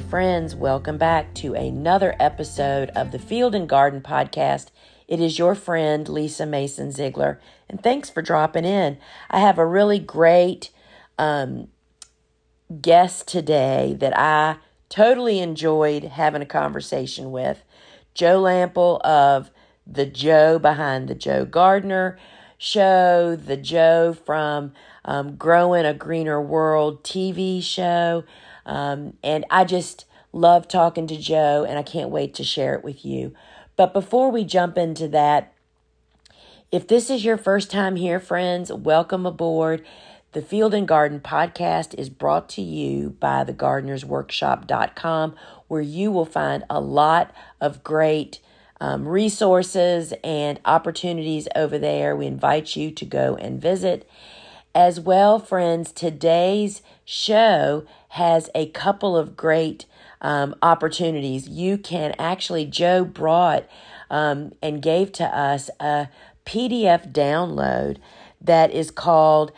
friends, welcome back to another episode of the Field and Garden Podcast. It is your friend, Lisa Mason Ziegler, and thanks for dropping in. I have a really great guest today that I totally enjoyed having a conversation with. Joe Lamp'l of the Joe Behind the Joe Gardener show, the Joe from Growing a Greener World TV show. And I just love talking to Joe, and I can't wait to share it with you. But before we jump into that, if this is your first time here, friends, welcome aboard. The Field and Garden Podcast is brought to you by thegardenersworkshop.com, where you will find a lot of great resources and opportunities over there. We invite you to go and visit. As well, friends, today's show has a couple of great opportunities. You can actually, Joe brought and gave to us a PDF download that is called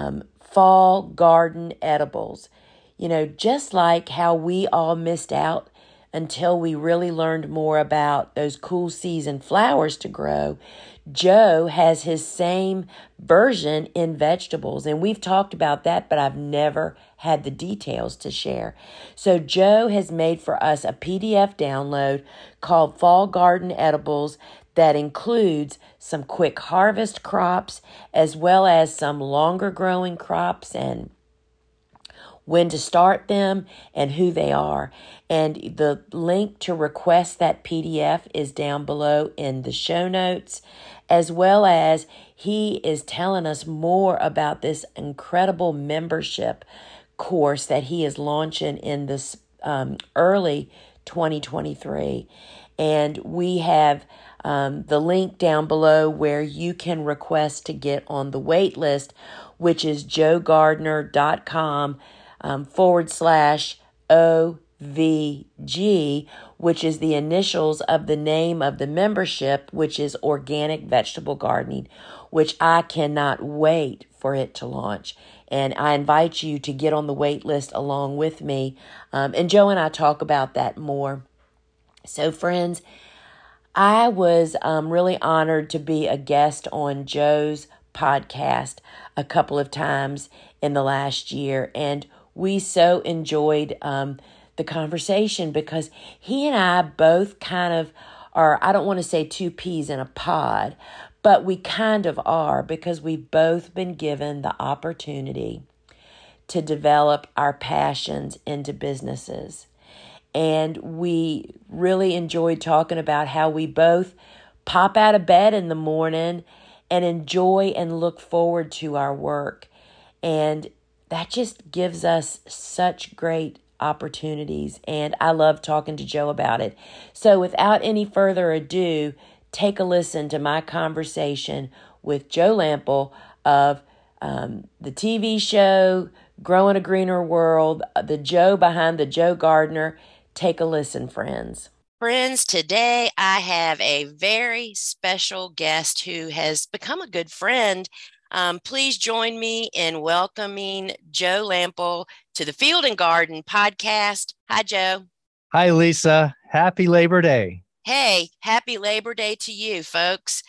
Fall Garden Edibles. You know, just like how we all missed out until we really learned more about those cool season flowers to grow, Joe has his same version in vegetables. And we've talked about that, but I've never had the details to share. So Joe has made for us a PDF download called Fall Garden Edibles that includes some quick harvest crops as well as some longer growing crops and when to start them and who they are. And the link to request that PDF is down below in the show notes, as well as he is telling us more about this incredible membership course that he is launching in this early 2023. And we have the link down below where you can request to get on the wait list, which is joegardener.com /OVG, which is the initials of the name of the membership, which is Organic Vegetable Gardening, which I cannot wait for it to launch. And I invite you to get on the wait list along with me. And Joe and I talk about that more. So friends, I was really honored to be a guest on Joe's podcast a couple of times in the last year. And we so enjoyed the conversation because he and I both kind of are, I don't want to say two peas in a pod, but we kind of are because we've both been given the opportunity to develop our passions into businesses. And we really enjoyed talking about how we both pop out of bed in the morning and enjoy and look forward to our work. And that just gives us such great opportunities. And I love talking to Joe about it. So without any further ado, take a listen to my conversation with Joe Lamp'l of the TV show, Growing a Greener World, the Joe Behind the Joe Gardener. Take a listen, friends. Friends, today I have a very special guest who has become a good friend. Please join me in welcoming Joe Lamp'l to the Field and Garden Podcast. Hi, Joe. Hi, Lisa. Happy Labor Day. Hey, happy Labor Day to you, folks.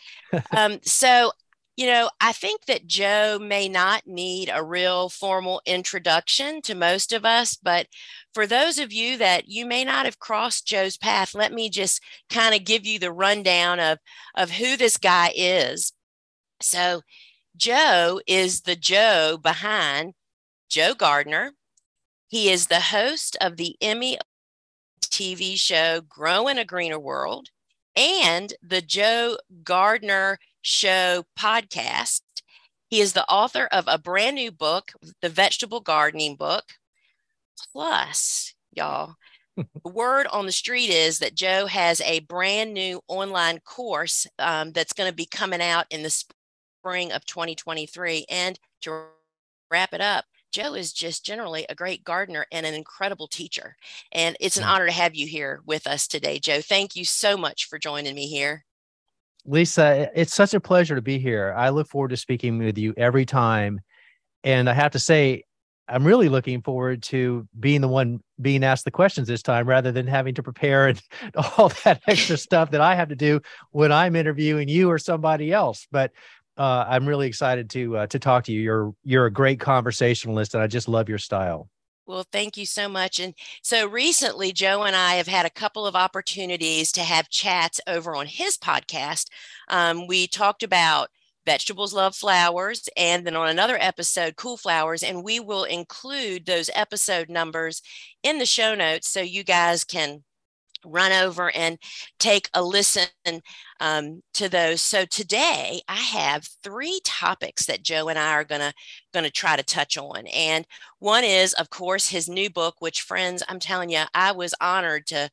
I think that Joe may not need a real formal introduction to most of us, but for those of you that you may not have crossed Joe's path, let me just kind of give you the rundown of who this guy is. So Joe is the Joe behind Joe Gardener. He is the host of the Emmy TV show Growing a Greener World and the Joe Gardener Show podcast. He is the author of a brand new book, the Vegetable Gardening Book. Plus, y'all, the word on the street is that Joe has a brand new online course that's going to be coming out in the spring of 2023. And to wrap it up, Joe is just generally a great gardener and an incredible teacher. And it's an honor to have you here with us today, Joe. Thank you so much for joining me here. Lisa, it's such a pleasure to be here. I look forward to speaking with you every time. And I have to say, I'm really looking forward to being the one being asked the questions this time rather than having to prepare and all that extra stuff that I have to do when I'm interviewing you or somebody else. But I'm really excited to talk to you. You're a great conversationalist, and I just love your style. Well, thank you so much. And so recently, Joe and I have had a couple of opportunities to have chats over on his podcast. We talked about vegetables love flowers, and then on another episode, cool flowers. And we will include those episode numbers in the show notes so you guys can run over and take a listen to those. So today I have three topics that Joe and I are gonna try to touch on. And one is, of course, his new book, which, friends, I'm telling you, I was honored to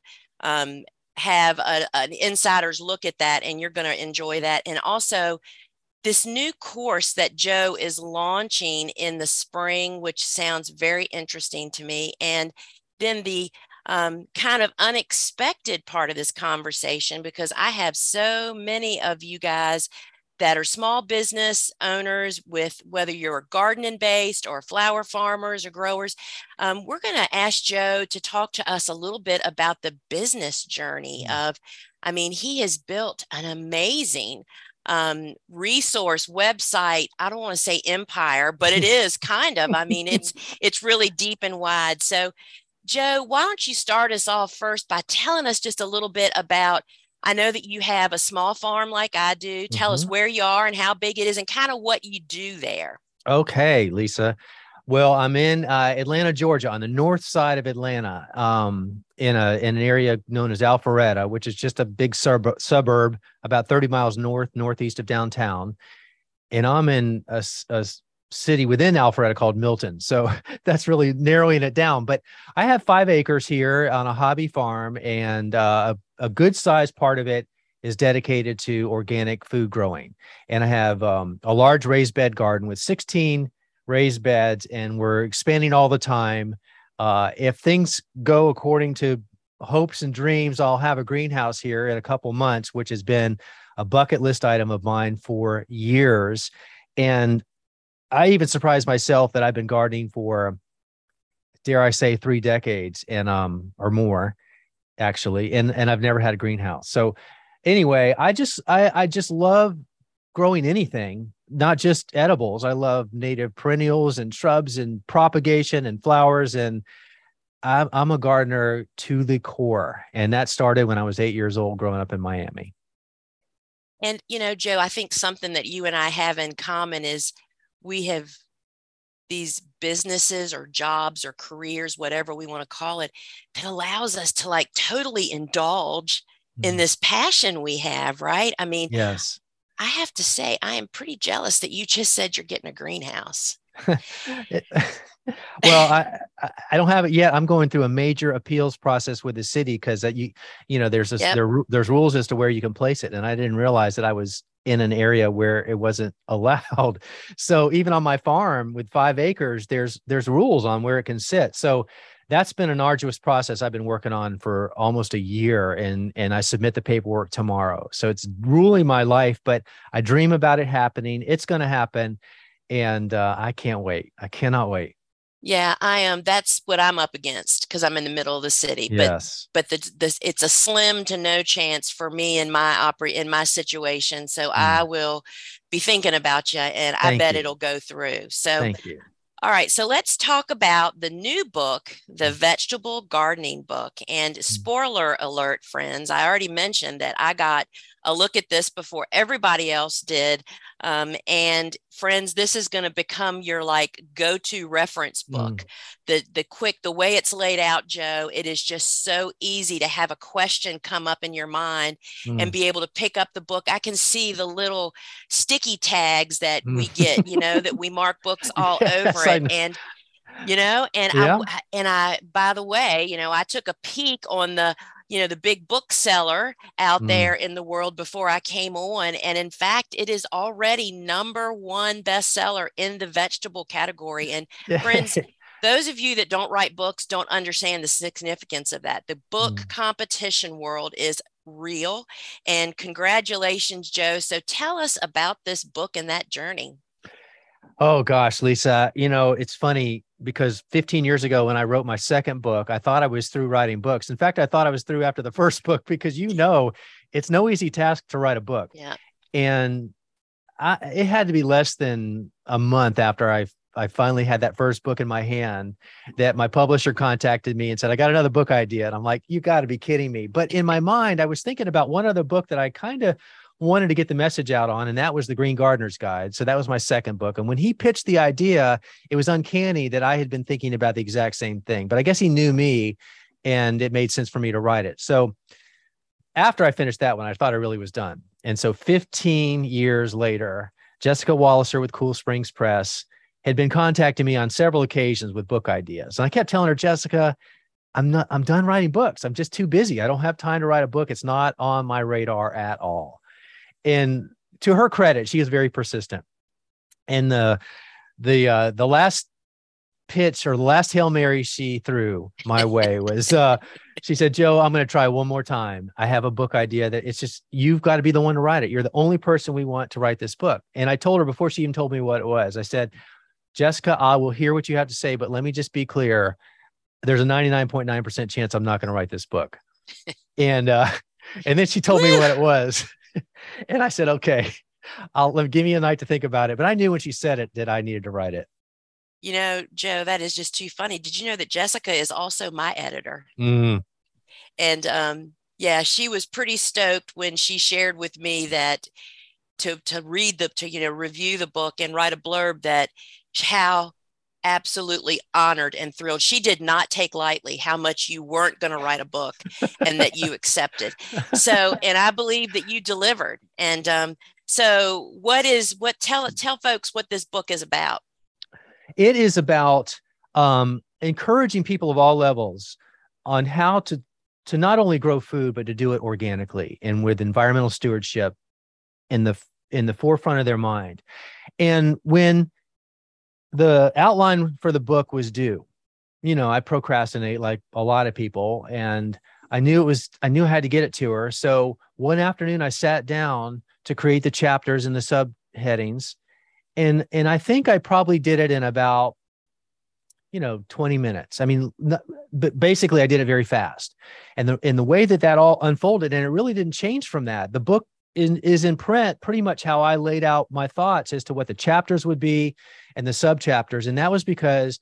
have an insider's look at that, and you're going to enjoy that. And also this new course that Joe is launching in the spring, which sounds very interesting to me. And then the kind of unexpected part of this conversation, because I have so many of you guys that are small business owners, with whether you're gardening based or flower farmers or growers. We're going to ask Joe to talk to us a little bit about the business journey of, I mean, he has built an amazing resource website. I don't want to say empire, but it is kind of. I mean, it's really deep and wide. So Joe, why don't you start us off first by telling us just a little bit about, I know that you have a small farm like I do. Tell us Mhm. where you are and how big it is and kind of what you do there. Okay, Lisa. Well, I'm in Atlanta, Georgia, on the north side of Atlanta, in an area known as Alpharetta, which is just a big suburb about 30 miles northeast of downtown. And I'm in a city within Alpharetta called Milton. So that's really narrowing it down. But I have 5 acres here on a hobby farm, and a good sized part of it is dedicated to organic food growing. And I have a large raised bed garden with 16 raised beds, and we're expanding all the time. If things go according to hopes and dreams, I'll have a greenhouse here in a couple months, which has been a bucket list item of mine for years. And I even surprised myself that I've been gardening for, dare I say, 3 decades and or more, actually. And I've never had a greenhouse. So anyway, I just love growing anything, not just edibles. I love native perennials and shrubs and propagation and flowers. And I'm a gardener to the core. And that started when I was 8 years old, growing up in Miami. And, Joe, I think something that you and I have in common is we have these businesses or jobs or careers, whatever we want to call it, that allows us to like totally indulge in this passion we have, right? I mean, Yes. I have to say, I am pretty jealous that you just said you're getting a greenhouse. It- well, I don't have it yet. I'm going through a major appeals process with the city because that there's Yep. there's rules as to where you can place it, and I didn't realize that I was in an area where it wasn't allowed. So even on my farm with 5 acres, there's rules on where it can sit. So that's been an arduous process I've been working on for almost a year, and I submit the paperwork tomorrow. So it's ruling my life, but I dream about it happening. It's going to happen, and I can't wait. I cannot wait. Yeah, I am. That's what I'm up against because I'm in the middle of the city. But Yes. but it's a slim to no chance for me in my situation. So I Mm. will be thinking about you, and I Thank bet you. it'll go through. So Thank you. all right, so let's talk about the new book, the vegetable gardening book. And Mm. spoiler alert, friends, I already mentioned that I got a look at this before everybody else did. And friends, this is going to become your like go-to reference book. Mm. The way it's laid out, Joe, it is just so easy to have a question come up in your mind and Mm. be able to pick up the book. I can see the little sticky tags that Mm. we get, that we mark books all over Yes, I it. know. And, you know, and Yeah. by the way, I took a peek on the big bookseller out Mm. there in the world before I came on. And in fact, it is already number one bestseller in the vegetable category. And friends, those of you that don't write books don't understand the significance of that. The book Mm. competition world is real. And congratulations, Joe. So tell us about this book and that journey. Oh gosh, Lisa, it's funny because 15 years ago when I wrote my second book, I thought I was through writing books. In fact, I thought I was through after the first book because it's no easy task to write a book. Yeah. And it had to be less than a month after I finally had that first book in my hand that my publisher contacted me and said, I got another book idea. And I'm like, you got to be kidding me. But in my mind, I was thinking about one other book that I kind of wanted to get the message out on, and that was The Green Gardener's Guide. So that was my second book. And when he pitched the idea, it was uncanny that I had been thinking about the exact same thing. But I guess he knew me and it made sense for me to write it. So after I finished that one, I thought I really was done. And so 15 years later, Jessica Walliser with Cool Springs Press had been contacting me on several occasions with book ideas. And I kept telling her, Jessica, I'm done writing books. I'm just too busy. I don't have time to write a book. It's not on my radar at all. And to her credit, she is very persistent. And the last pitch or the last Hail Mary she threw my way was she said, Joe, I'm going to try one more time. I have a book idea that it's just, you've got to be the one to write it. You're the only person we want to write this book. And I told her before she even told me what it was, I said, Jessica, I will hear what you have to say, but let me just be clear. There's a 99.9% chance I'm not going to write this book. And then she told me what it was. And I said, okay, give me a night to think about it. But I knew when she said it that I needed to write it. Joe, that is just too funny. Did you know that Jessica is also my editor? Mm. And yeah, she was pretty stoked when she shared with me that to review the book and write a blurb, that how absolutely honored and thrilled. She did not take lightly how much you weren't going to write a book and that you accepted. So, and I believe that you delivered. And so tell folks what this book is about. It is about encouraging people of all levels on how to not only grow food, but to do it organically and with environmental stewardship in the forefront of their mind. And when the outline for the book was due, I procrastinate like a lot of people, and I knew I had to get it to her. So one afternoon I sat down to create the chapters and the subheadings. And I think I probably did it in about, 20 minutes. I mean, but basically I did it very fast. And the way that all unfolded, and it really didn't change from that. The book is in print pretty much how I laid out my thoughts as to what the chapters would be and the sub chapters. And that was because,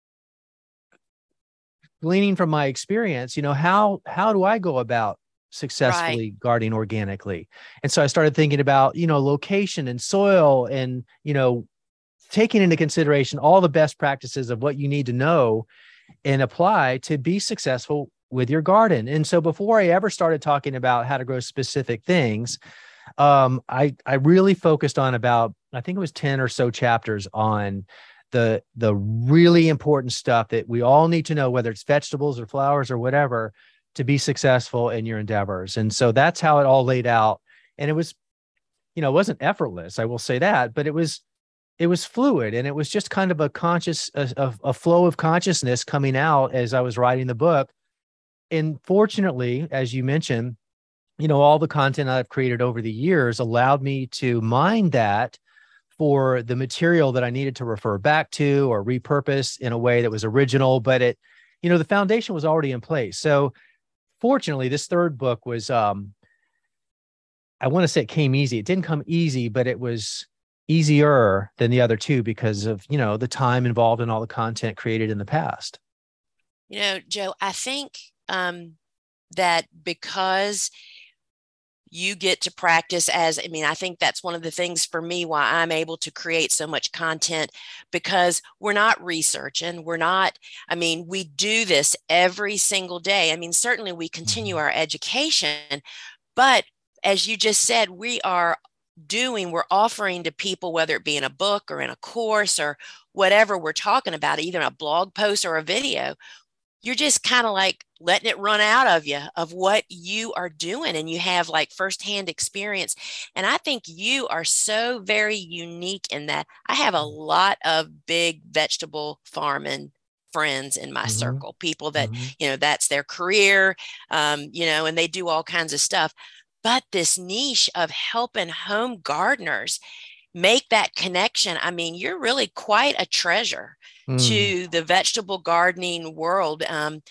gleaning from my experience, how do I go about successfully gardening organically? And so I started thinking about, location and soil and, taking into consideration all the best practices of what you need to know and apply to be successful with your garden. And so before I ever started talking about how to grow specific things, I really focused on about, I think it was 10 or so chapters on the really important stuff that we all need to know, whether it's vegetables or flowers or whatever, to be successful in your endeavors. And so that's how it all laid out. And it was, it wasn't effortless, I will say that, but it was fluid, and it was just kind of a flow of consciousness coming out as I was writing the book. And fortunately, as you mentioned, all the content I've created over the years allowed me to mine that for the material that I needed to refer back to or repurpose in a way that was original, but the foundation was already in place. So fortunately, this third book was, I want to say it came easy. It didn't come easy, but it was easier than the other two because of, the time involved in all the content created in the past. Joe, I think that because you get to practice I think that's one of the things for me why I'm able to create so much content, because we're not researching. We do this every single day. Certainly we continue our education, but as you just said, we're offering to people, whether it be in a book or in a course or whatever we're talking about, either a blog post or a video, you're just kind of like letting it run out of you of what you are doing. And you have like firsthand experience. And I think you are so very unique in that. I have a lot of big vegetable farming friends in my circle, people that, that's their career, and they do all kinds of stuff. But this niche of helping home gardeners, make that connection, I mean, you're really quite a treasure to the vegetable gardening world.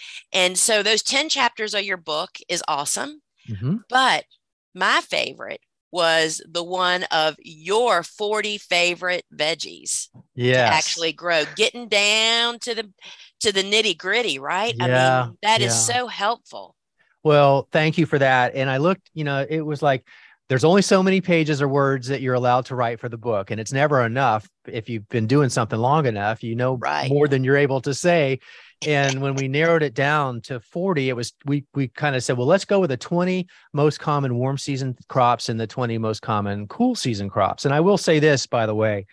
And so those 10 chapters of your book is awesome. Mm-hmm. But my favorite was the one of your 40 favorite veggies to Yes. actually grow, getting down to the nitty gritty, right? I Yeah. mean, that is Yeah. so helpful. Well, thank you for that. And I looked, it was like there's only so many pages or words that you're allowed to write for the book. And it's never enough. If you've been doing something long enough, Right. more than you're able to say. And when we narrowed it down to 40, we kind of said, well, let's go with the 20 most common warm season crops and the 20 most common cool season crops. And I will say this, by the way,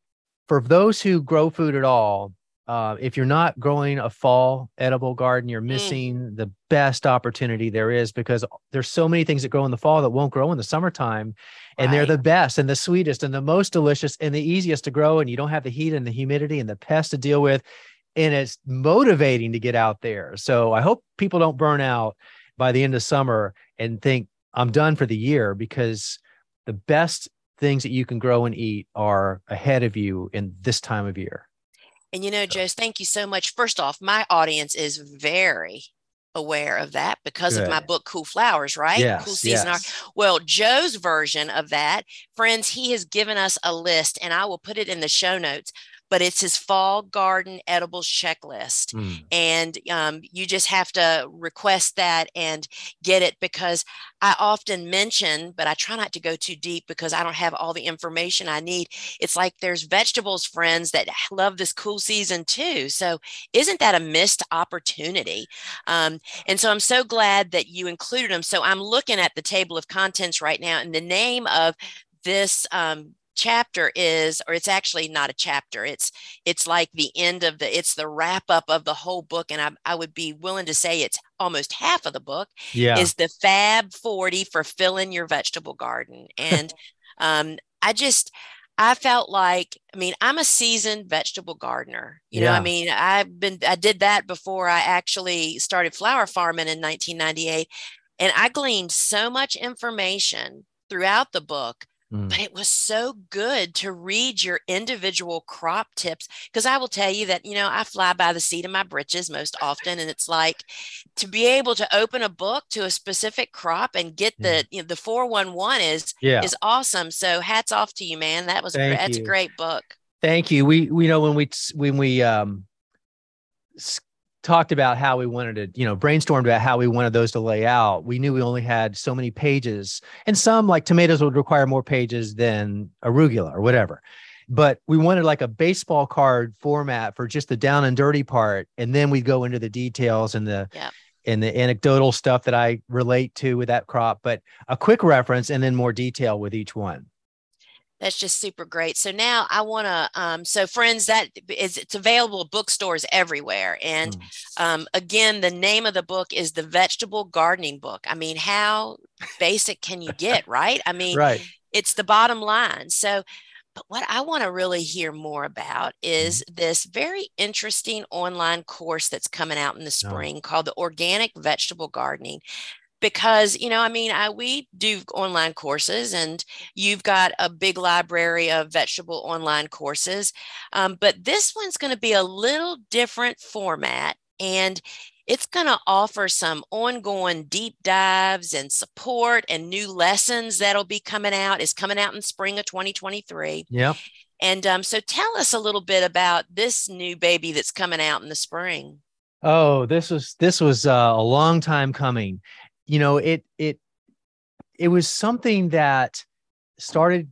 for those who grow food at all, if you're not growing a fall edible garden, you're missing the best opportunity there is, because there's so many things that grow in the fall that won't grow in the summertime. And they're Right. the best and the sweetest and the most delicious and the easiest to grow. And you don't have the heat and the humidity and the pests to deal with. And it's motivating to get out there. So I hope people don't burn out by the end of summer and think I'm done for the year, because the best things that you can grow and eat are ahead of you in this time of year. And Joe, thank you so much. First off, my audience is very aware of that because of my Good. book, Cool Flowers, right? Cool Yes. Season Art. Yes. Well, Joe's version of that, friends, he has given us a list, and I will put it in the show notes, but it's his fall garden edibles checklist. And you just have to request that and get it, because I often mention, but I try not to go too deep because I don't have all the information I need. It's like there's vegetables friends that love this cool season too. So isn't that a missed opportunity? And so I'm so glad that you included them. So I'm looking at the table of contents right now, and the name of this chapter is, or it's actually not a chapter, it's like the end of it's the wrap up of the whole book, and I would be willing to say it's almost half of the book, Yeah. is the Fab 40 for filling your vegetable garden. And I felt like, I mean, I'm a seasoned vegetable gardener. I Yeah. mean, I did that before I actually started flower farming in 1998. And I gleaned so much information throughout the book, but it was so good to read your individual crop tips. Because I will tell you that, I fly by the seat of my britches most often. And it's like, to be able to open a book to a specific crop and get the 411 is awesome. So hats off to you, man. That's a great book. Thank you. We know when we talked about how we wanted to, brainstormed about how we wanted those to lay out, we knew we only had so many pages, and some, like tomatoes, would require more pages than arugula or whatever. But we wanted like a baseball card format for just the down and dirty part. And then we go into the details and the anecdotal stuff that I relate to with that crop, but a quick reference and then more detail with each one. That's just super great. So now I want to, so friends, it's available at bookstores everywhere. And again, the name of the book is The Vegetable Gardening Book. I mean, how basic can you get, right? I mean, right. It's the bottom line. So, but what I want to really hear more about is this very interesting online course that's coming out in the spring called the Organic Vegetable Gardening. Because, we do online courses, and you've got a big library of vegetable online courses. But this one's going to be a little different format, and it's going to offer some ongoing deep dives and support and new lessons that'll be coming out. It's coming out in spring of 2023. Yep. And so tell us a little bit about this new baby that's coming out in the spring. Oh, this was a long time coming. It was something that started,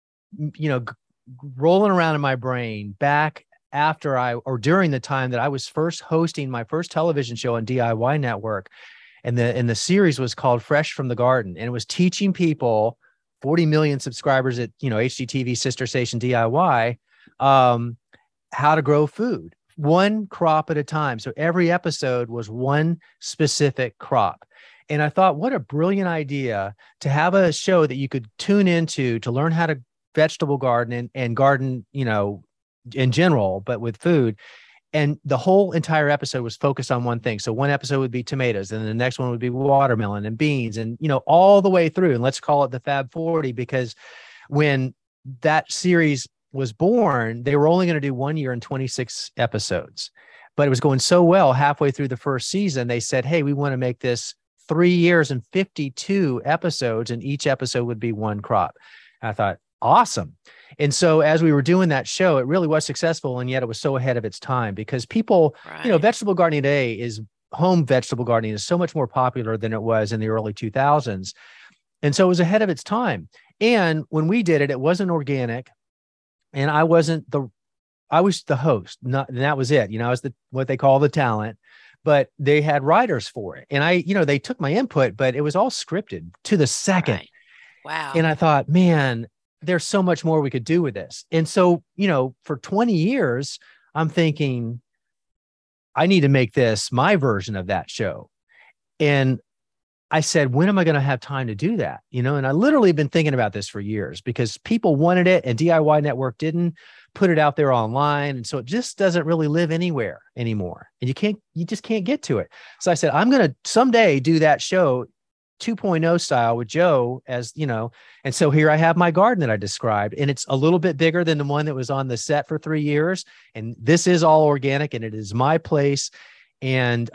rolling around in my brain back during the time that I was first hosting my first television show on DIY Network. And the series was called Fresh from the Garden. And it was teaching people, 40 million subscribers at, HGTV sister station DIY, how to grow food, one crop at a time. So every episode was one specific crop. And I thought, what a brilliant idea to have a show that you could tune into to learn how to vegetable garden and garden, in general, but with food. And the whole entire episode was focused on one thing. So one episode would be tomatoes, and the next one would be watermelon and beans, and, all the way through. And let's call it the Fab 40, because when that series was born, they were only going to do 1 year and 26 episodes, but it was going so well halfway through the first season. They said, hey, we want to make this 3 years and 52 episodes, and each episode would be one crop. And I thought, awesome. And so as we were doing that show, it really was successful. And yet it was so ahead of its time because people, Right. vegetable gardening today is home vegetable gardening is so much more popular than it was in the early 2000s. And so it was ahead of its time. And when we did it, it wasn't organic. And I was the host, not, and that was it. I was what they call the talent, but they had writers for it. And they took my input, but it was all scripted to the second. Right. Wow. And I thought, man, there's so much more we could do with this. And so, for 20 years, I'm thinking, I need to make this my version of that show. And I said, when am I going to have time to do that? And I literally been thinking about this for years because people wanted it and DIY Network didn't put it out there online. And so it just doesn't really live anywhere anymore. And you just can't get to it. So I said, I'm going to someday do that show 2.0 style with Joe and so here I have my garden that I described, and it's a little bit bigger than the one that was on the set for 3 years. And this is all organic and it is my place. And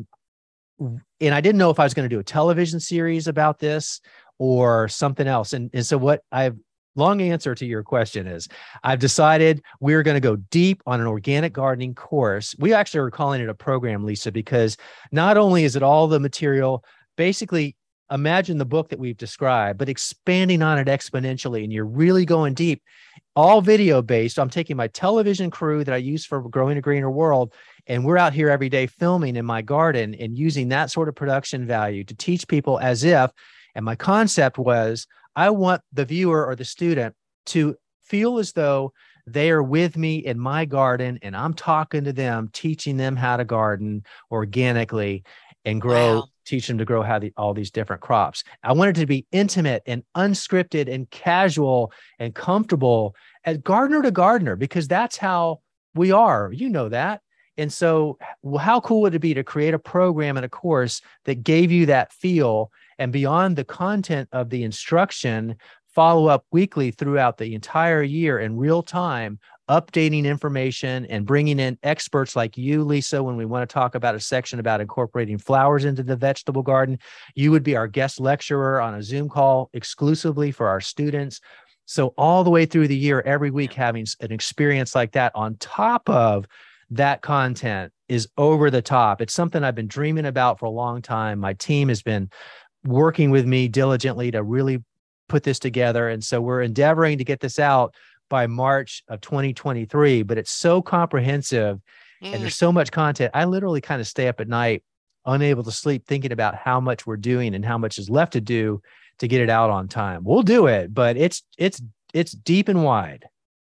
I didn't know if I was going to do a television series about this or something else. And so long answer to your question is I've decided we're going to go deep on an organic gardening course. We actually are calling it a program, Lisa, because not only is it all the material, basically imagine the book that we've described, but expanding on it exponentially. And you're really going deep, all video based. I'm taking my television crew that I use for Growing a Greener World, and we're out here every day filming in my garden and using that sort of production value to teach people as if, and my concept was, I want the viewer or the student to feel as though they are with me in my garden and I'm talking to them, teaching them how to garden organically and grow, Wow. teach them to grow all these different crops. I wanted to be intimate and unscripted and casual and comfortable as gardener to gardener, because that's how we are. That. And so how cool would it be to create a program and a course that gave you that feel, and beyond the content of the instruction, follow up weekly throughout the entire year in real time, updating information and bringing in experts like you, Lisa, when we want to talk about a section about incorporating flowers into the vegetable garden. You would be our guest lecturer on a Zoom call exclusively for our students. So all the way through the year, every week, having an experience like that on top of that content is over the top. It's something I've been dreaming about for a long time. My team has been working with me diligently to really put this together. And so we're endeavoring to get this out by March of 2023, but it's so comprehensive and there's so much content. I literally kind of stay up at night, unable to sleep, thinking about how much we're doing and how much is left to do to get it out on time. We'll do it, but it's deep and wide.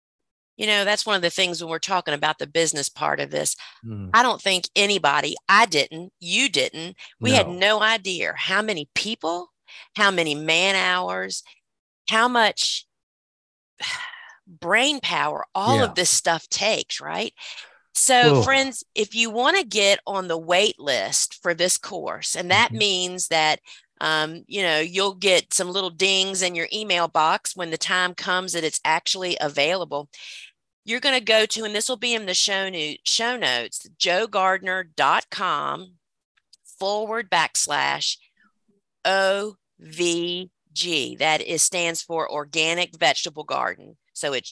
That's one of the things when we're talking about the business part of this. I don't think I didn't, you didn't, we had no idea how many people, how many man hours, how much brain power all of this stuff takes, right? So friends, if you want to get on the wait list for this course, and that means that you'll get some little dings in your email box when the time comes that it's actually available. You're going to go to, and this will be in the show notes, joegardner.com/OVG. That stands for Organic Vegetable Garden. So it's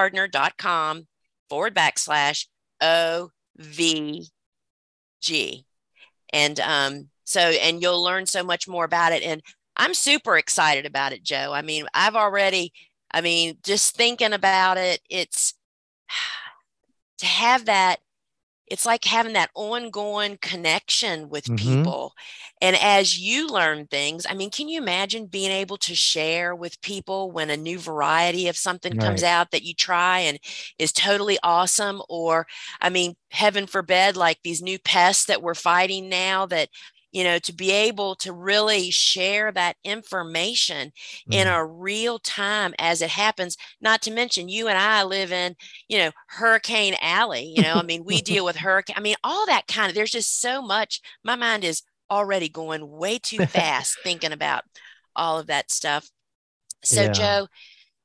joegardner.com/OVG. And and you'll learn so much more about it. And I'm super excited about it, Joe. I mean, just thinking about it, it's to have that, it's like having that ongoing connection with people. And as you learn things, can you imagine being able to share with people when a new variety of something comes out that you try and is totally awesome? Or, heaven forbid, like these new pests that we're fighting now, that, to be able to really share that information in a real time as it happens. Not to mention, you and I live in, Hurricane Alley, we deal with hurricane, all that kind of, there's just so much. My mind is already going way too fast thinking about all of that stuff. So Joe,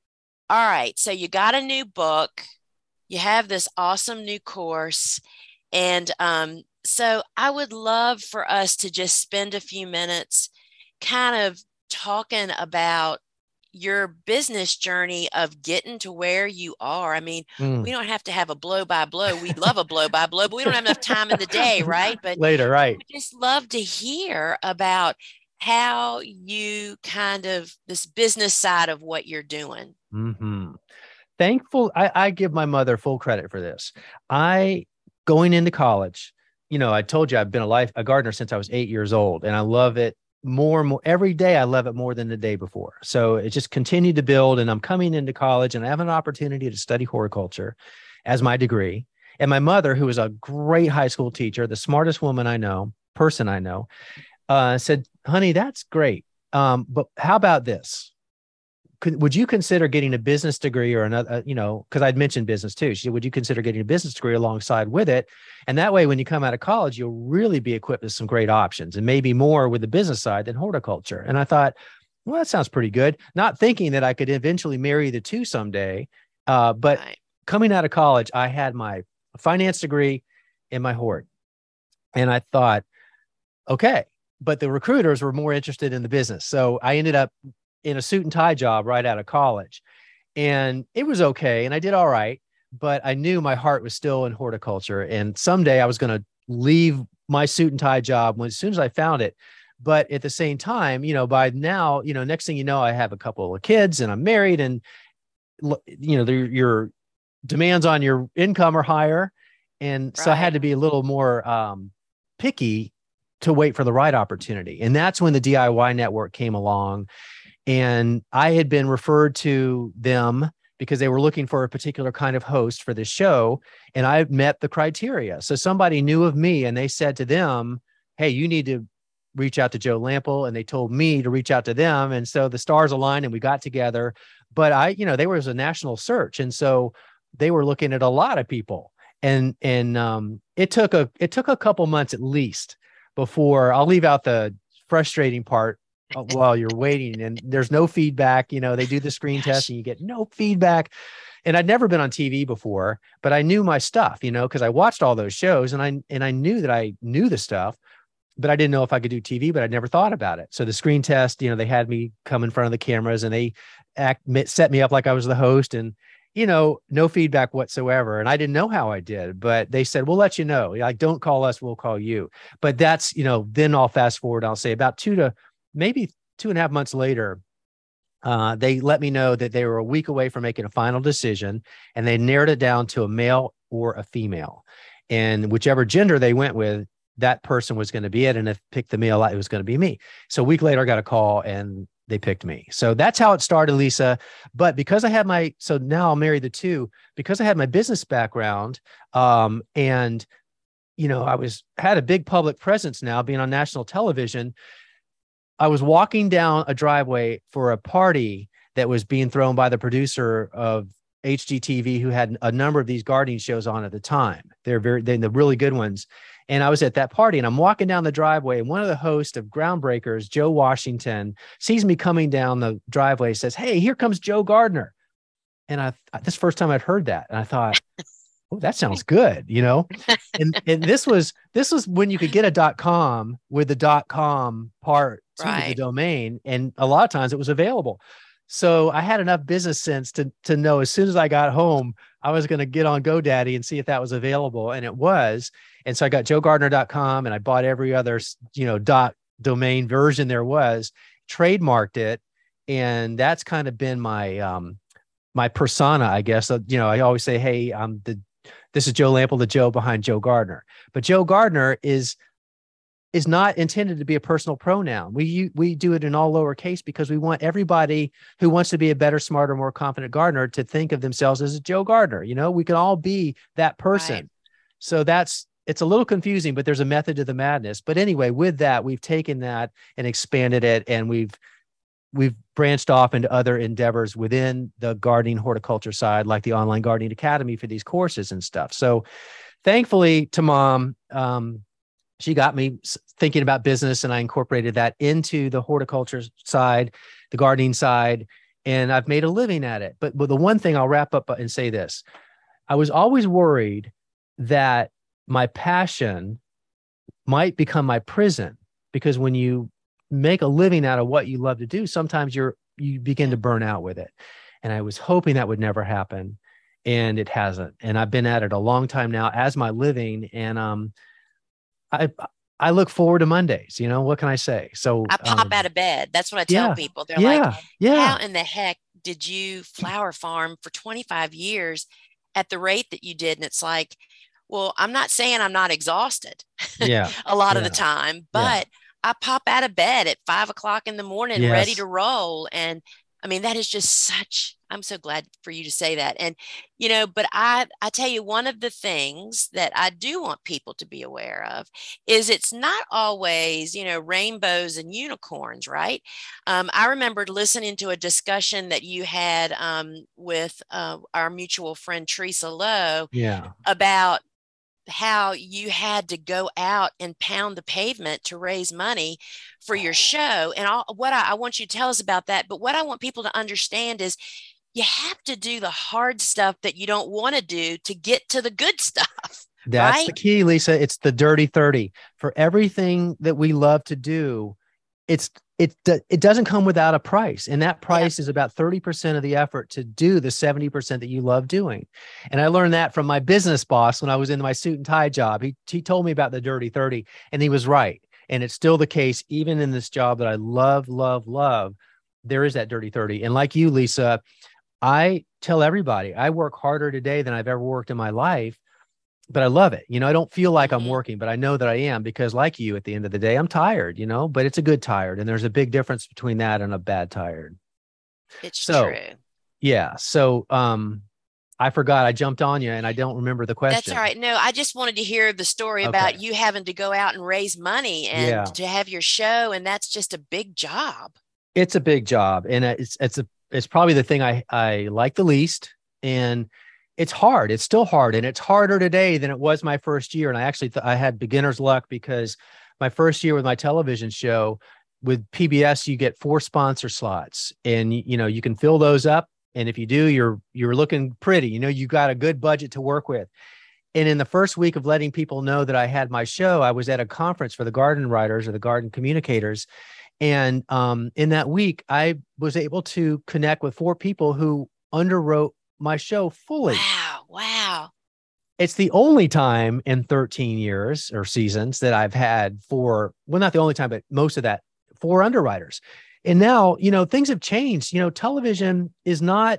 All right. So you got a new book, you have this awesome new course. And so I would love for us to just spend a few minutes kind of talking about your business journey of getting to where you are. I mean, we Mm. don't have to have a blow by blow. We'd love a blow by blow, but we don't have enough time in the day, right? But Later, right? we just love to hear about how you kind of this business side of what you're doing. Hmm. Thankful. I give my mother full credit for this. I going into college, I told you I've been a gardener since I was 8 years old, and I love it more and more every day. I love it more than the day before. So it just continued to build, and I'm coming into college, and I have an opportunity to study horticulture as my degree. And my mother, who was a great high school teacher, the smartest person I know, said, "Honey, that's great. But how about this? Would you consider getting a business degree or another, because I'd mentioned business too. She said, would you consider getting a business degree alongside with it? And that way, when you come out of college, you'll really be equipped with some great options and maybe more with the business side than horticulture." And I thought, well, that sounds pretty good. Not thinking that I could eventually marry the two someday. But Right. coming out of college, I had my finance degree and my hort. And I thought, okay, but the recruiters were more interested in the business. So I ended up in a suit and tie job right out of college. And it was okay. And I did all right. But I knew my heart was still in horticulture. And someday I was going to leave my suit and tie job as soon as I found it. But at the same time, by now, next thing you know, I have a couple of kids and I'm married, and, your demands on your income are higher. And so I had Right. to be a little more picky to wait for the right opportunity. And that's when the DIY network came along. And I had been referred to them because they were looking for a particular kind of host for this show. And I met the criteria. So somebody knew of me and they said to them, "Hey, you need to reach out to Joe Lample." And they told me to reach out to them. And so the stars aligned and we got together. But there was a national search. And so they were looking at a lot of people. And it took a couple months at least before. I'll leave out the frustrating part while you're waiting and there's no feedback. They do the screen test Gosh. and you get no feedback. And I'd never been on TV before, but I knew my stuff, because I watched all those shows and I knew that I knew the stuff, but I didn't know if I could do TV, but I'd never thought about it. So the screen test, they had me come in front of the cameras and they set me up like I was the host, and no feedback whatsoever. And I didn't know how I did, but they said, "We'll let you know. Like, don't call us, we'll call you." But that's, then I'll fast forward, I'll say about maybe 2.5 months later, they let me know that they were a week away from making a final decision, and they narrowed it down to a male or a female. And whichever gender they went with, that person was going to be it. And if picked the male, it was going to be me. So a week later, I got a call and they picked me. So that's how it started, Lisa. But because I had so now I'll marry the two, because I had my business background, and I had a big public presence now, being on national television. I was walking down a driveway for a party that was being thrown by the producer of HGTV, who had a number of these gardening shows on at the time. They're the really good ones. And I was at that party and I'm walking down the driveway, and one of the hosts of Groundbreakers, Joe Washington, sees me coming down the driveway, says, "Hey, here comes Joe Gardner." And this is the first time I'd heard that. And I thought, "Oh, that sounds good," And this was when you could get a .com with the .com part to the Right. domain, and a lot of times it was available. So I had enough business sense to know as soon as I got home, I was going to get on GoDaddy and see if that was available, and it was. And so I got joegardner.com and I bought every other domain version there was, trademarked it, and that's kind of been my persona, I guess. I always say, "Hey, this is Joe Lample, the Joe behind Joe Gardner." But Joe Gardner is not intended to be a personal pronoun. We do it in all lowercase because we want everybody who wants to be a better, smarter, more confident gardener to think of themselves as a Joe Gardner. We can all be that person. Right. So it's a little confusing, but there's a method to the madness. But anyway, with that, we've taken that and expanded it, and we've branched off into other endeavors within the gardening horticulture side, like the Online Gardening Academy for these courses and stuff. So thankfully to Mom, she got me thinking about business, and I incorporated that into the horticulture side, the gardening side. and I've made a living at it. But the one thing I'll wrap up and say this, I was always worried that my passion might become my prison, because when you make a living out of what you love to do, sometimes you begin to burn out with it. And I was hoping that would never happen, and it hasn't. And I've been at it a long time now as my living. And I look forward to Mondays. You know, what can I say? So I pop out of bed. That's what I tell yeah, people. They're like, yeah, how yeah, in the heck did you flower farm for 25 years at the rate that you did? And it's like, well, I'm not saying I'm not exhausted yeah, a lot of the yeah, time, yeah, but I pop out of bed at 5 o'clock in the morning, ready to yes, roll. And I mean, that is just such, I'm so glad for you to say that. And, you know, but I tell you, one of the things that I do want people to be aware of is it's not always, you know, rainbows and unicorns, right? I remembered listening to a discussion that you had with our mutual friend, Teresa Lowe, yeah. about how you had to go out and pound the pavement to raise money for your show. And what I want you to tell us about that. But what I want people to understand is you have to do the hard stuff that you don't want to do to get to the good stuff, That's the right? key, Lisa. It's the dirty 30. For everything that we love to do, it's it doesn't come without a price. And that Yep. price is about 30% of the effort to do the 70% that you love doing. And I learned that from my business boss when I was in my suit and tie job. He told me about the dirty 30, and he was right. And it's still the case, even in this job that I love, love, love. There is that dirty 30. And like you, Lisa, I tell everybody I work harder today than I've ever worked in my life, but I love it. You know, I don't feel like I'm Hmm. working, but I know that I am, because like you, at the end of the day, I'm tired, you know, but it's a good tired. And there's a big difference between that and a bad tired. It's So true. yeah. So I forgot, I jumped on you and I don't remember the That's all question. right. No, I just wanted to hear the story Okay. about you having to go out and raise money and Yeah. to have your show. And that's just a big job. It's a big job, and it's probably the thing I like the least. And it's hard. It's still hard, and it's harder today than it was my first year. And I actually I had beginner's luck, because my first year with my television show with PBS, you get 4 sponsor slots, and you know you can fill those up. And if you do, you're looking pretty. You know, you got a good budget to work with. And in the first week of letting people know that I had my show, I was at a conference for the garden writers or the garden communicators. And in that week, I was able to connect with 4 people who underwrote my show fully. Wow. Wow. It's the only time in 13 years or seasons that I've had 4, well, not the only time, but most of that, 4 underwriters. And now, you know, things have changed. You know, television is not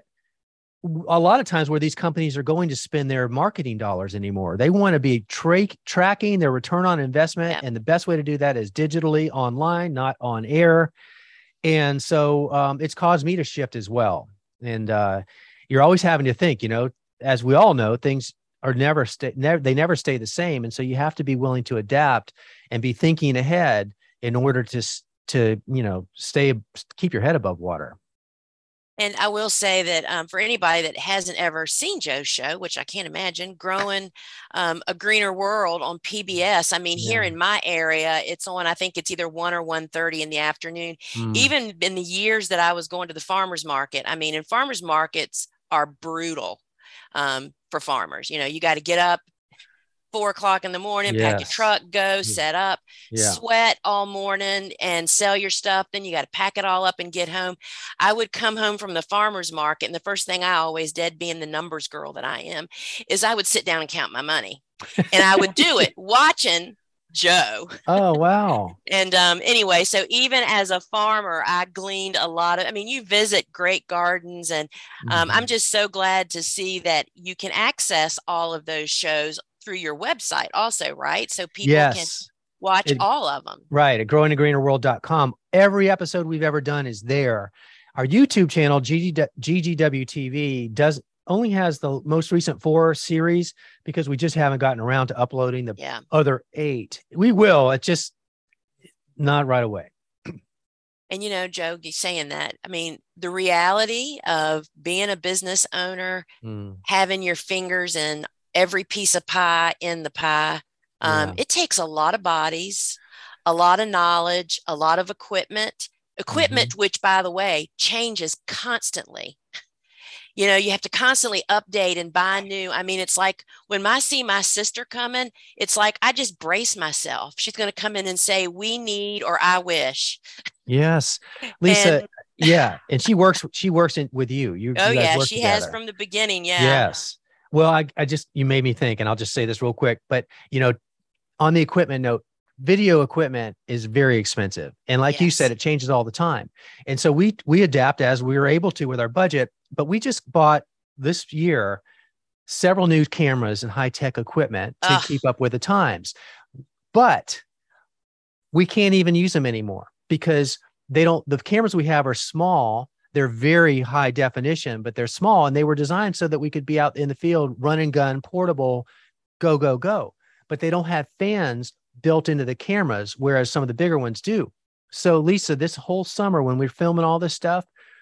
a lot of times where these companies are going to spend their marketing dollars anymore. They want to be tracking their return on investment. Yeah. And the best way to do that is digitally online, not on air. And so it's caused me to shift as well. And you're always having to think, you know, as we all know, things are they never stay the same. And so you have to be willing to adapt and be thinking ahead in order to, you know, keep your head above water. And I will say that for anybody that hasn't ever seen Joe's show, which I can't imagine, Growing a Greener World on PBS. I mean, here Yeah. in my area, it's on, I think it's either 1 or 1:30 in the afternoon. Mm. Even in the years that I was going to the farmer's market, I mean, and farmers markets are brutal for farmers. You know, you got to get up 4 o'clock in the morning, pack your Yes. truck, go set up, Yeah. sweat all morning and sell your stuff. Then you got to pack it all up and get home. I would come home from the farmer's market. And the first thing I always did, being the numbers girl that I am, is I would sit down and count my money. And I would do it watching Joe. Oh, wow. And anyway, so even as a farmer, I gleaned a lot of, I mean, you visit great gardens, and I'm Mhm. just so glad to see that you can access all of those shows through your website also, right? So people can Yes. watch It, all of them. right. At growingagreenerworld.com. Every episode we've ever done is there. Our YouTube channel, GGW TV, only has the most recent 4 series, because we just haven't gotten around to uploading the Yeah. other 8. We will. It's just not right away. And, you know, Joe, saying that, I mean, the reality of being a business owner, Mm, having your fingers in every piece of pie in the pie, yeah. it takes a lot of bodies, a lot of knowledge, a lot of equipment, equipment, which, by the way, changes constantly. You know, you have to constantly update and buy new. I mean, it's like when I see my sister coming, it's like I just brace myself. She's going to come in and say, "We need," or "I wish." Yes, Lisa. And Yeah, and she works with you. You oh guys yeah, work she has together. from the beginning. Yeah. Yes. Well, I just, you made me think, and I'll just say this real quick. But on the equipment note, video equipment is very expensive, and like you said, Yes. it changes all the time. And so we adapt as we were able to with our budget. But we just bought this year several new cameras and high tech equipment to Ugh. keep up with the times. But we can't even use them anymore because the cameras we have are small. They're very high definition, but they're small, and they were designed so that we could be out in the field, run and gun, portable, go, go, go. But they don't have fans built into the cameras, whereas some of the bigger ones do. So Lisa, this whole summer when we're filming all this stuff,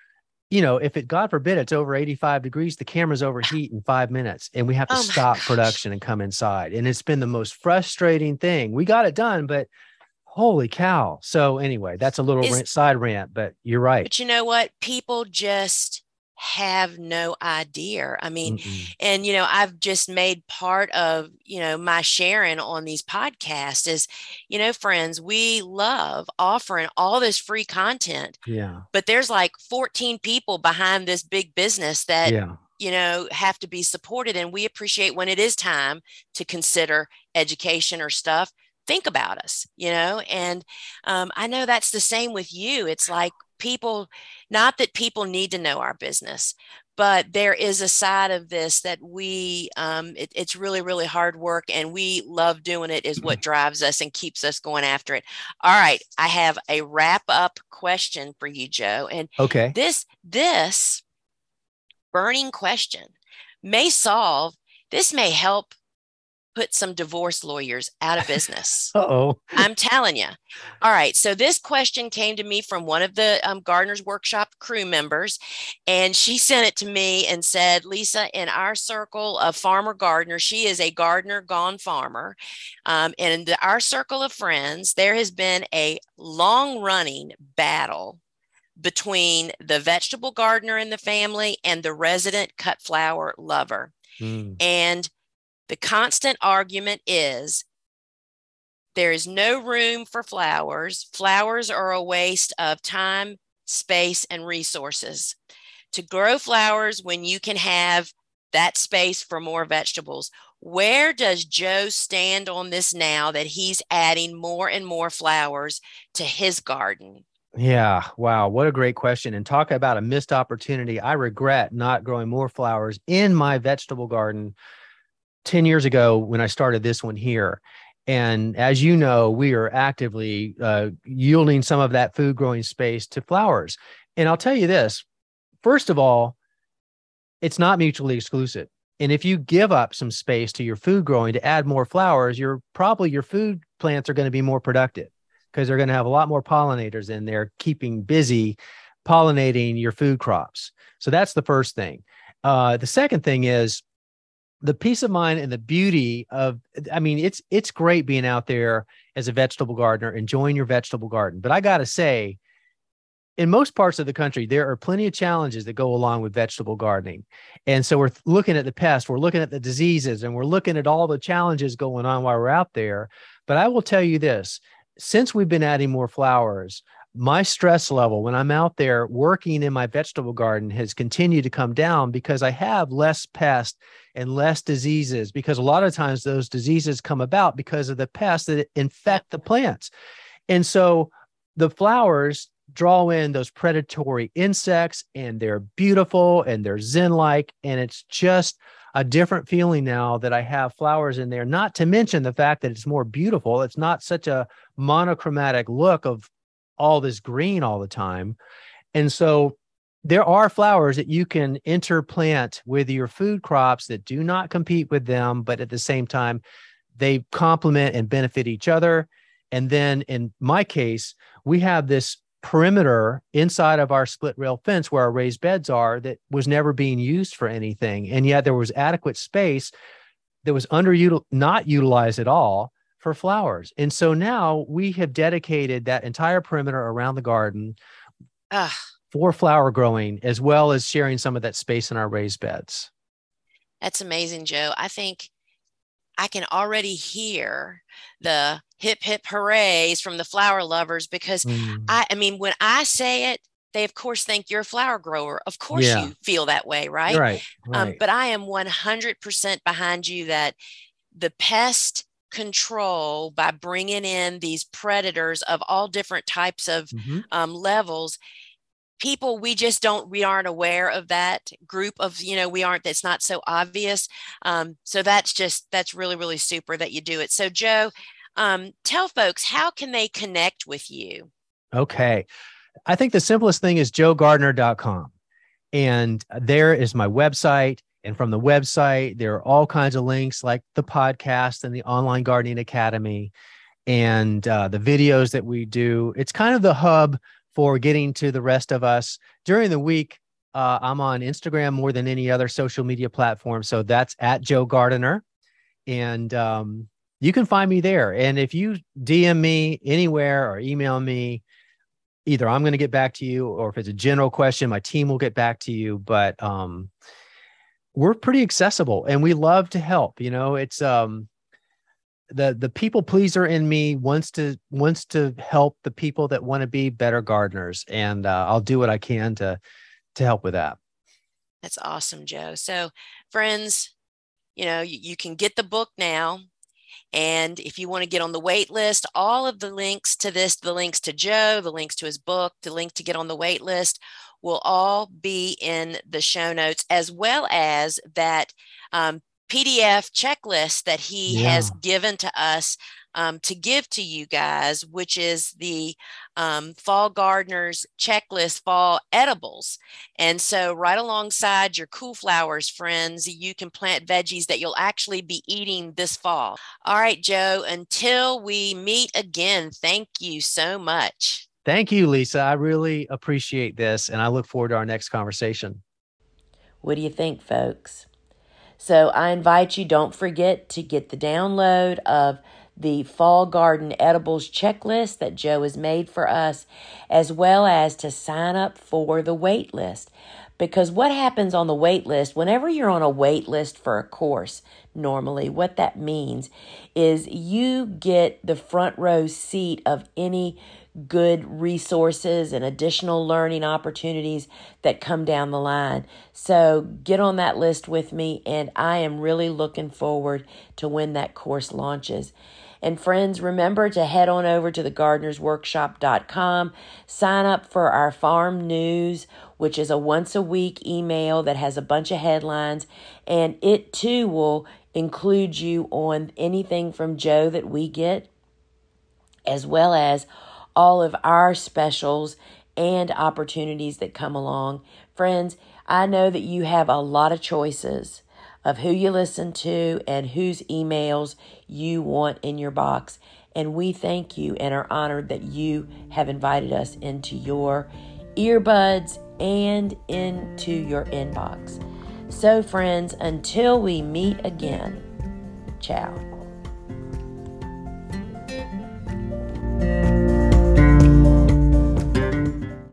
if it, God forbid, it's over 85 degrees, the cameras overheat in 5 minutes and we have to Oh my stop gosh. production and come inside. And it's been the most frustrating thing. We got it done, but holy cow. So anyway, that's a little side rant, but you're right. But you know what? People just have no idea. I mean, and, I've just made part of, my sharing on these podcasts is, friends, we love offering all this free content. Yeah. But there's like 14 people behind this big business that, yeah. Have to be supported. And we appreciate when it is time to consider education or stuff. Think about us, and I know that's the same with you. It's like people, not that people need to know our business, but there is a side of this that it's really, really hard work, and we love doing it is what drives us and keeps us going after it. All right. I have a wrap up question for you, Joe. And okay, this burning question may help put some divorce lawyers out of business. Uh-oh. I'm telling you. All right. So this question came to me from one of the Gardener's Workshop crew members, and she sent it to me and said, Lisa, in our circle of farmer gardeners, she is a gardener gone farmer. And in our circle of friends, there has been a long running battle between the vegetable gardener in the family and the resident cut flower lover. And the constant argument is there is no room for flowers. Flowers are a waste of time, space, and resources. To grow flowers when you can have that space for more vegetables. Where does Joe stand on this now that he's adding more and more flowers to his garden? Yeah. Wow. What a great question. And talk about a missed opportunity. I regret not growing more flowers in my vegetable garden 10 years ago when I started this one here. And as you know, we are actively yielding some of that food growing space to flowers. And I'll tell you this, first of all, it's not mutually exclusive. And if you give up some space to your food growing to add more flowers, your food plants are going to be more productive because they're going to have a lot more pollinators in there, keeping busy pollinating your food crops. So that's the first thing. The second thing is, the peace of mind and the beauty of, it's great being out there as a vegetable gardener, enjoying your vegetable garden. But I got to say, in most parts of the country, there are plenty of challenges that go along with vegetable gardening. And so we're looking at the pests, we're looking at the diseases, and we're looking at all the challenges going on while we're out there. But I will tell you this, since we've been adding more flowers, my stress level when I'm out there working in my vegetable garden has continued to come down because I have less pests and less diseases, because a lot of times those diseases come about because of the pests that infect the plants. And so the flowers draw in those predatory insects, and they're beautiful and they're zen-like. And it's just a different feeling now that I have flowers in there, not to mention the fact that it's more beautiful. It's not such a monochromatic look of all this green all the time. And so there are flowers that you can interplant with your food crops that do not compete with them, but at the same time, they complement and benefit each other. And then in my case, we have this perimeter inside of our split rail fence where our raised beds are that was never being used for anything. And yet there was adequate space that was not utilized at all for flowers. And so now we have dedicated that entire perimeter around the garden Ah, for flower growing, as well as sharing some of that space in our raised beds. that's amazing, Joe. I think I can already hear the hip, hip hoorays from the flower lovers because I mean, when I say it, they of course think you're a flower grower. Of course Yeah, you feel that way, right? right, right. But I am 100% behind you that the pest control by bringing in these predators of all different types of levels, people, we aren't aware of that group of, that's not so obvious. So that's really, really super that you do it. So Joe, tell folks, how can they connect with you? Okay. I think the simplest thing is joegardner.com. And there is my website. And from the website, there are all kinds of links like the podcast and the Online Gardening Academy and the videos that we do. It's kind of the hub for getting to the rest of us. During the week, I'm on Instagram more than any other social media platform. So that's at Joe Gardener. And you can find me there. And if you DM me anywhere or email me, either I'm going to get back to you, or if it's a general question, my team will get back to you. But we're pretty accessible and we love to help. It's the people pleaser in me wants to help the people that want to be better gardeners. And I'll do what I can to help with that. That's awesome, Joe. So friends, you can get the book now. And if you want to get on the wait list, all of the links to this, the links to Joe, the links to his book, the link to get on the wait list will all be in the show notes, as well as that PDF checklist that he has given to us to give to you guys, which is the Fall Gardeners Checklist Fall Edibles. And so right alongside your cool flowers, friends, you can plant veggies that you'll actually be eating this fall. All right, Joe, until we meet again, thank you so much. Thank you, Lisa. I really appreciate this, and I look forward to our next conversation. What do you think, folks? So I invite you, don't forget to get the download of the Fall Garden Edibles checklist that Joe has made for us, as well as to sign up for the wait list. Because what happens on the wait list, whenever you're on a wait list for a course, normally what that means is you get the front row seat of any good resources and additional learning opportunities that come down the line. So get on that list with me, and I am really looking forward to when that course launches. And friends, remember to head on over to thegardenersworkshop.com, sign up for our farm news, which is a once a week email that has a bunch of headlines, and it too will include you on anything from Joe that we get, as well as all of our specials and opportunities that come along. Friends, I know that you have a lot of choices of who you listen to and whose emails you want in your box. And we thank you and are honored that you have invited us into your earbuds and into your inbox. So friends, until we meet again, ciao.